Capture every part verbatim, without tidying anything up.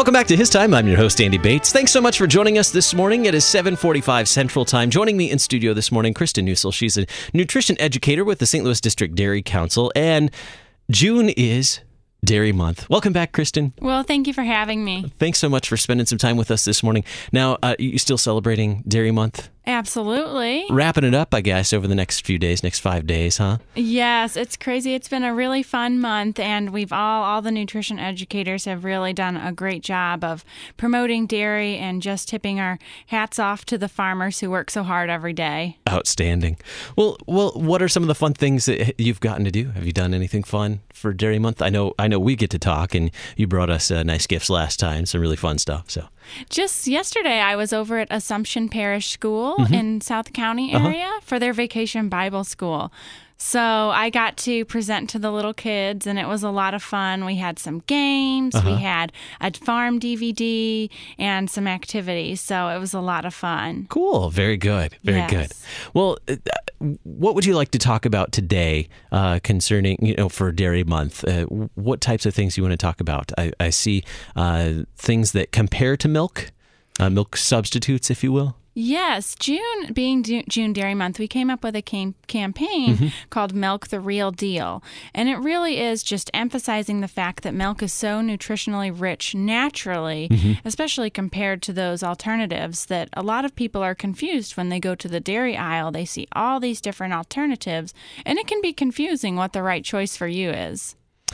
Welcome back to His Time. I'm your host, Andy Bates. Thanks so much for joining us this morning. It is seven forty-five Central Time. Joining me in studio this morning, Kristen Nussel. She's a nutrition educator with the Saint Louis District Dairy Council, and June is Dairy Month. Welcome back, Kristen. Well, thank you for having me. Thanks so much for spending some time with us this morning. Now, uh, you still celebrating Dairy Month? Absolutely. Wrapping it up, I guess, over the next few days, next five days, huh? Yes, it's crazy. It's been a really fun month, and we've all, all the nutrition educators have really done a great job of promoting dairy and just tipping our hats off to the farmers who work so hard every day. Outstanding. Well, well, what are some of the fun things that you've gotten to do? Have you done anything fun for Dairy Month? I know, I know, we get to talk, and you brought us uh, nice gifts last time, some really fun stuff. So. Just yesterday, I was over at Assumption Parish School mm-hmm. in South County area uh-huh. for their Vacation Bible School. So I got to present to the little kids, and it was a lot of fun. We had some games, uh-huh. we had a farm D V D, and some activities. So it was a lot of fun. Cool. Very good. Very yes. good. Well, uh, what would you like to talk about today uh, concerning, you know, for Dairy Month? Uh, what types of things you want to talk about? I, I see uh, things that compare to milk, uh, milk substitutes, if you will. Yes, June being June Dairy Month, we came up with a cam- campaign mm-hmm. called Milk the Real Deal. And it really is just emphasizing the fact that milk is so nutritionally rich naturally, mm-hmm. especially compared to those alternatives, that a lot of people are confused when they go to the dairy aisle. They see all these different alternatives, and it can be confusing what the right choice for you is.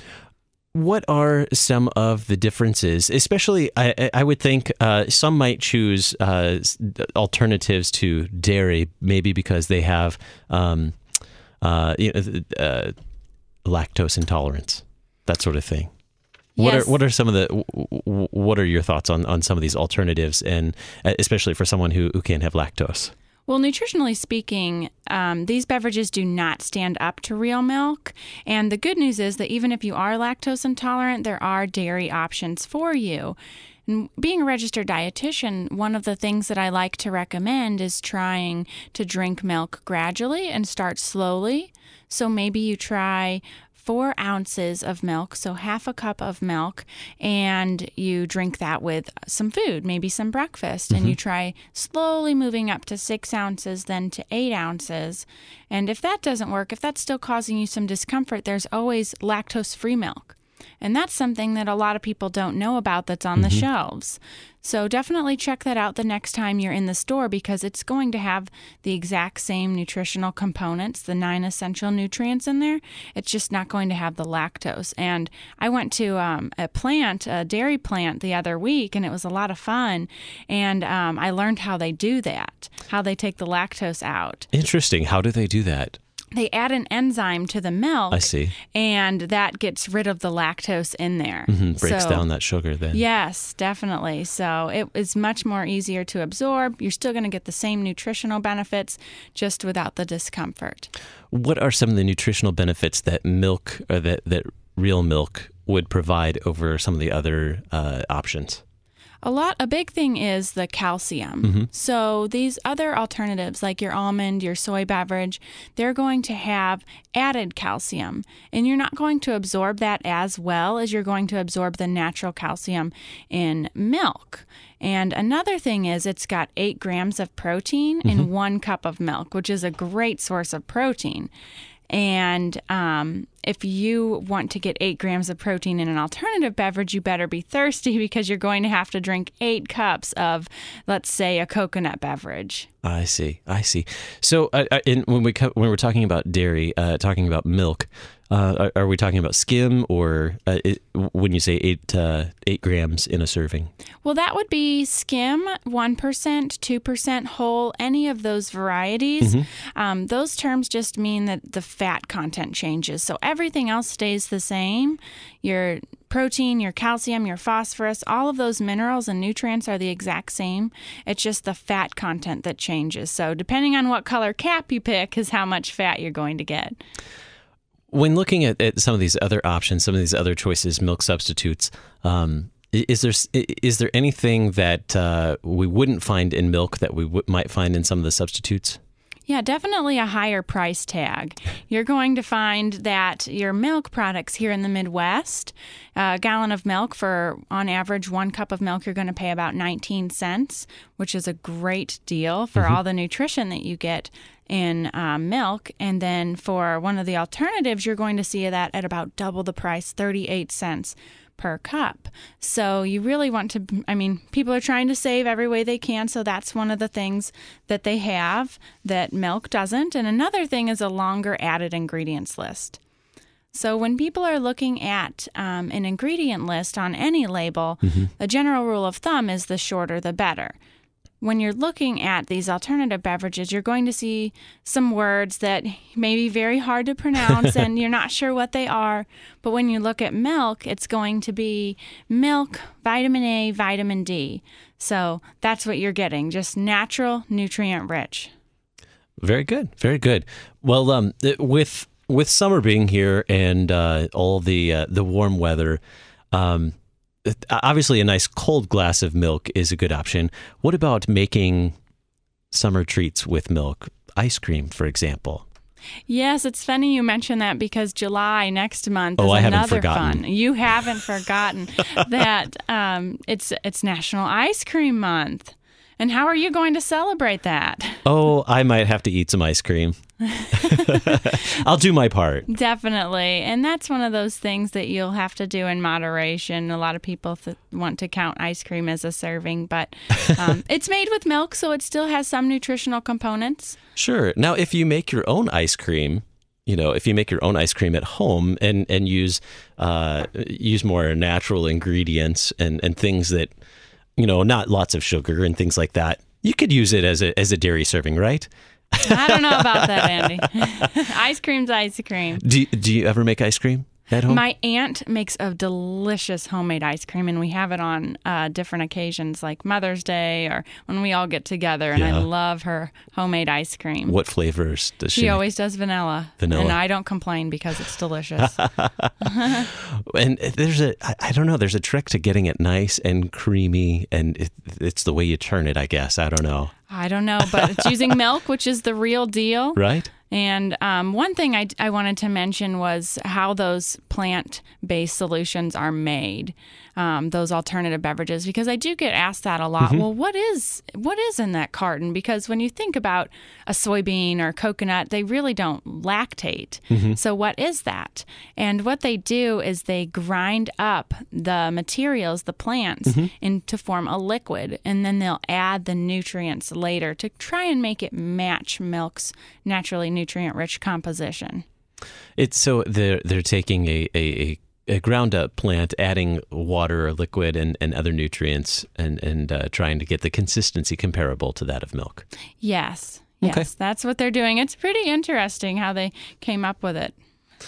What are some of the differences? Especially, I, I would think uh, some might choose uh, alternatives to dairy, maybe because they have um, uh, you know, uh, lactose intolerance, that sort of thing. What yes. are what are some of the what are your thoughts on, on some of these alternatives, and especially for someone who, who can't have lactose? Well, nutritionally speaking, um, these beverages do not stand up to real milk. And the good news is that even if you are lactose intolerant, there are dairy options for you. And being a registered dietitian, one of the things that I like to recommend is trying to drink milk gradually and start slowly. So maybe you try four ounces of milk, so half a cup of milk, and you drink that with some food, maybe some breakfast, mm-hmm. and you try slowly moving up to six ounces, then to eight ounces. And if that doesn't work, if that's still causing you some discomfort, there's always lactose-free milk. And that's something that a lot of people don't know about that's on mm-hmm. the shelves. So definitely check that out the next time you're in the store, because it's going to have the exact same nutritional components, the nine essential nutrients in there. It's just not going to have the lactose. And I went to um, a plant, a dairy plant the other week, and it was a lot of fun. And um, I learned how they do that, how they take the lactose out. Interesting. How do they do that? They add an enzyme to the milk. I see. And that gets rid of the lactose in there. Mm-hmm. Breaks so, down that sugar then. Yes, definitely. So it is much more easier to absorb. You're still going to get the same nutritional benefits, just without the discomfort. What are some of the nutritional benefits that milk, or that, that real milk would provide over some of the other uh, options? A lot, a big thing is the calcium. Mm-hmm. So these other alternatives, like your almond, your soy beverage, they're going to have added calcium. And you're not going to absorb that as well as you're going to absorb the natural calcium in milk. And another thing is it's got eight grams of protein mm-hmm. in one cup of milk, which is a great source of protein. And um, if you want to get eight grams of protein in an alternative beverage, you better be thirsty, because you're going to have to drink eight cups of, let's say, a coconut beverage. I see. I see. So uh, in, when, we co- when we're talking about dairy, uh, talking about milk, uh, are, are we talking about skim, or uh, it, when you say eight uh, eight grams in a serving? Well, that would be skim, one percent, two percent whole, any of those varieties. Mm-hmm. Um, those terms just mean that the fat content changes. So everything else stays the same. Your protein, your calcium, your phosphorus, all of those minerals and nutrients are the exact same. It's just the fat content that changes. So depending on what color cap you pick is how much fat you're going to get. When looking at, at some of these other options, some of these other choices, milk substitutes, um, is there is there anything that uh, we wouldn't find in milk that we w- might find in some of the substitutes? Yeah, definitely a higher price tag. You're going to find that your milk products here in the Midwest, a gallon of milk for, on average, one cup of milk, you're going to pay about nineteen cents, which is a great deal for mm-hmm. all the nutrition that you get in uh, milk. And then for one of the alternatives, you're going to see that at about double the price, thirty-eight cents per cup. So you really want to, I mean, people are trying to save every way they can. So that's one of the things that they have that milk doesn't. And another thing is a longer added ingredients list. So when people are looking at um, an ingredient list on any label, mm-hmm. a general rule of thumb is the shorter the better. When you're looking at these alternative beverages, you're going to see some words that may be very hard to pronounce and you're not sure what they are. But when you look at milk, it's going to be milk, vitamin A, vitamin D. So that's what you're getting, just natural, nutrient rich. Very good. Very good. Well, um, with with summer being here and uh, all the uh, the warm weather, um, obviously, a nice cold glass of milk is a good option. What about making summer treats with milk? Ice cream, for example. Yes, it's funny you mention that because July next month oh, is I another haven't forgotten. fun. You haven't forgotten that um, it's it's National Ice Cream Month. And how are you going to celebrate that? Oh, I might have to eat some ice cream. I'll do my part. Definitely. And that's one of those things that you'll have to do in moderation. A lot of people th- want to count ice cream as a serving, but um, it's made with milk, so it still has some nutritional components. Sure. Now, if you make your own ice cream, you know, if you make your own ice cream at home and, and use uh, use more natural ingredients and, and things that, you know, not lots of sugar and things like that, you could use it as a as a dairy serving, right? I don't know about that, Andy. Ice cream's ice cream. Do, do you ever make ice cream at home? My aunt makes a delicious homemade ice cream, and we have it on uh, different occasions, like Mother's Day or when we all get together, and yeah. I love her homemade ice cream. What flavors does she She make? always does vanilla. Vanilla. And I don't complain because it's delicious. And there's a, I don't know, there's a trick to getting it nice and creamy, and it, it's the way you turn it, I guess. I don't know. I don't know, but it's using milk, which is the real deal. Right. And um, one thing I, I wanted to mention was how those plant-based solutions are made, um, those alternative beverages, because I do get asked that a lot. Mm-hmm. Well, what is what is in that carton? Because when you think about a soybean or coconut, they really don't lactate. Mm-hmm. So what is that? And what they do is they grind up the materials, the plants, mm-hmm. in, to form a liquid, and then they'll add the nutrients later to try and make it match milk's naturally nutrient-rich composition. It's so they're they're taking a, a, a ground up plant, adding water or liquid and, and other nutrients, and and uh, trying to get the consistency comparable to that of milk. Yes, yes, okay. That's what they're doing. It's pretty interesting how they came up with it.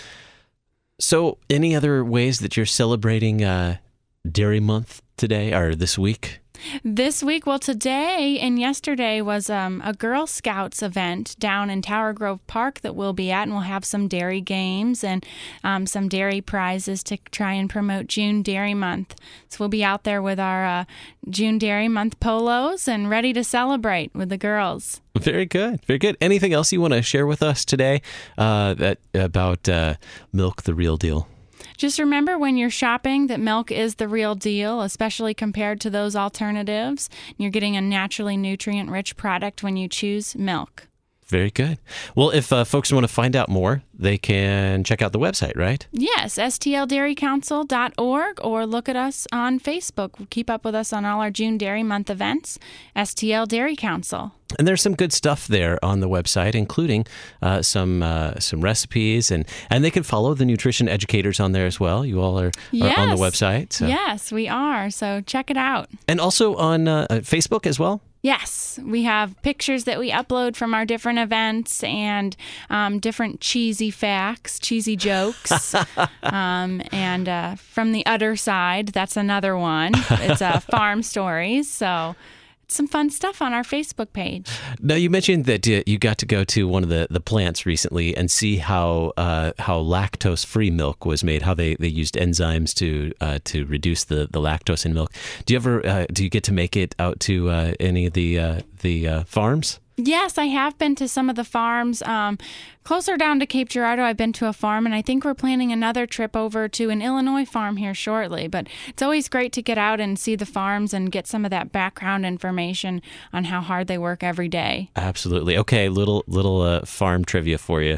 So, any other ways that you're celebrating uh, Dairy Month today or this week? This week, well, today and yesterday was um, a Girl Scouts event down in Tower Grove Park that we'll be at, and we'll have some dairy games and um, some dairy prizes to try and promote June Dairy Month. So we'll be out there with our uh, June Dairy Month polos and ready to celebrate with the girls. Very good. Very good. Anything else you want to share with us today uh, that about uh, Milk the Real Deal? Just remember when you're shopping that milk is the real deal, especially compared to those alternatives. You're getting a naturally nutrient-rich product when you choose milk. Very good. Well, if uh, folks want to find out more, they can check out the website, right? Yes, S T L dairy council dot org, or look at us on Facebook. Keep up with us on all our June Dairy Month events, S T L Dairy Council. And there's some good stuff there on the website, including uh, some uh, some recipes, and, and they can follow the nutrition educators on there as well. You all are, are yes. on the website. So. Yes, we are. So check it out. And also on uh, Facebook as well? Yes, we have pictures that we upload from our different events and um, different cheesy facts, cheesy jokes. um, and uh, from the other side, that's another one. It's uh, farm stories. So some fun stuff on our Facebook page. Now, you mentioned that uh, you got to go to one of the, the plants recently and see how uh, how lactose-free milk was made, how they, they used enzymes to uh, to reduce the, the lactose in milk. Do you ever uh, do you get to make it out to uh, any of the uh, the uh, farms? Yes, I have been to some of the farms. Um, closer down to Cape Girardeau, I've been to a farm, and I think we're planning another trip over to an Illinois farm here shortly. But it's always great to get out and see the farms and get some of that background information on how hard they work every day. Absolutely. Okay, little little uh, farm trivia for you.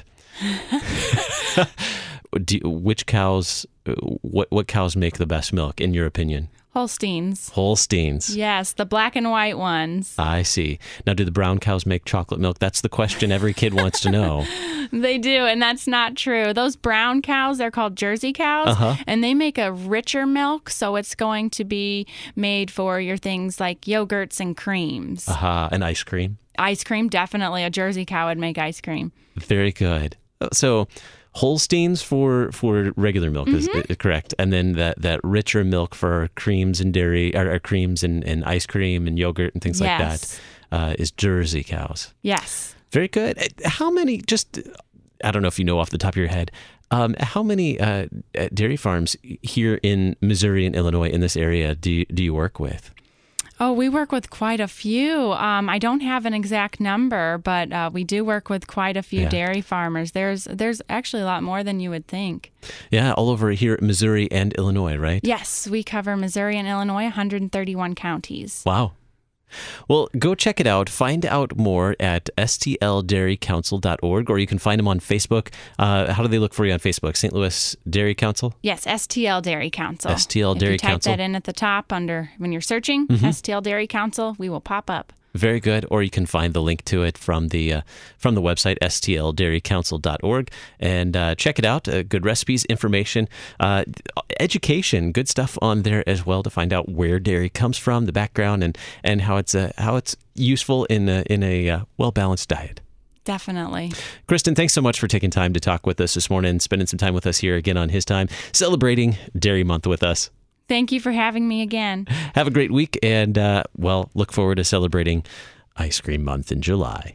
Do, which cows, what what cows make the best milk, in your opinion? Holsteins. Holsteins. Yes, the black and white ones. I see. Now, do the brown cows make chocolate milk? That's the question every kid wants to know. They do, and that's not true. Those brown cows, they're called Jersey cows, uh-huh. and they make a richer milk, so it's going to be made for your things like yogurts and creams. Aha, uh-huh. And ice cream? Ice cream, definitely. A Jersey cow would make ice cream. Very good. So Holsteins for, for regular milk is, Mm-hmm. is correct, and then that, that richer milk for creams and dairy, or, or creams and, and ice cream and yogurt and things Yes. like that uh, is Jersey cows. Yes. Very good. How many, just, I don't know if you know off the top of your head, um, how many uh, dairy farms here in Missouri and Illinois in this area do you, do you work with? Oh, we work with quite a few. Um, I don't have an exact number, but uh, we do work with quite a few Yeah. dairy farmers. There's there's actually a lot more than you would think. Yeah, all over here, Missouri and Illinois, right? Yes, we cover Missouri and Illinois, one hundred thirty-one counties. Wow. Well, go check it out. Find out more at S T L dairy council dot org, or you can find them on Facebook. Uh, how do they look for you on Facebook? Saint Louis Dairy Council? Yes, S T L Dairy Council. S T L if Dairy you type Council. that in at the top under when you're searching, Mm-hmm. S T L Dairy Council, we will pop up. Very good. Or you can find the link to it from the uh, from the website, S T L dairy council dot org, and uh, check it out. Uh, good recipes, information, uh, education, good stuff on there as well to find out where dairy comes from, the background, and and how it's uh, how it's useful in a, in a uh, well-balanced diet. Definitely. Kristen, thanks so much for taking time to talk with us this morning, spending some time with us here again on His Time, celebrating Dairy Month with us. Thank you for having me again. Have a great week, and, uh, well, look forward to celebrating Ice Cream Month in July.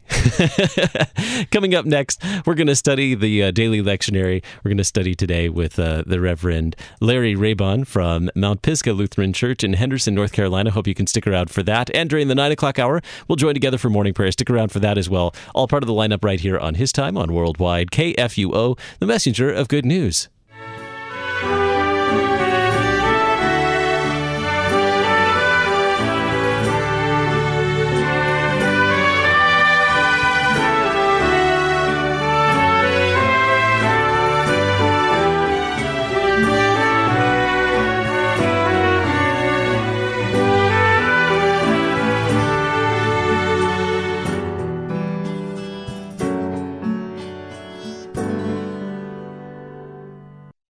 Coming up next, we're going to study the uh, Daily Lectionary. We're going to study today with uh, the Reverend Larry Raybon from Mount Pisgah Lutheran Church in Henderson, North Carolina. Hope you can stick around for that. And during the nine o'clock hour, we'll join together for morning prayer. Stick around for that as well. All part of the lineup right here on His Time on Worldwide K F U O, the messenger of good news.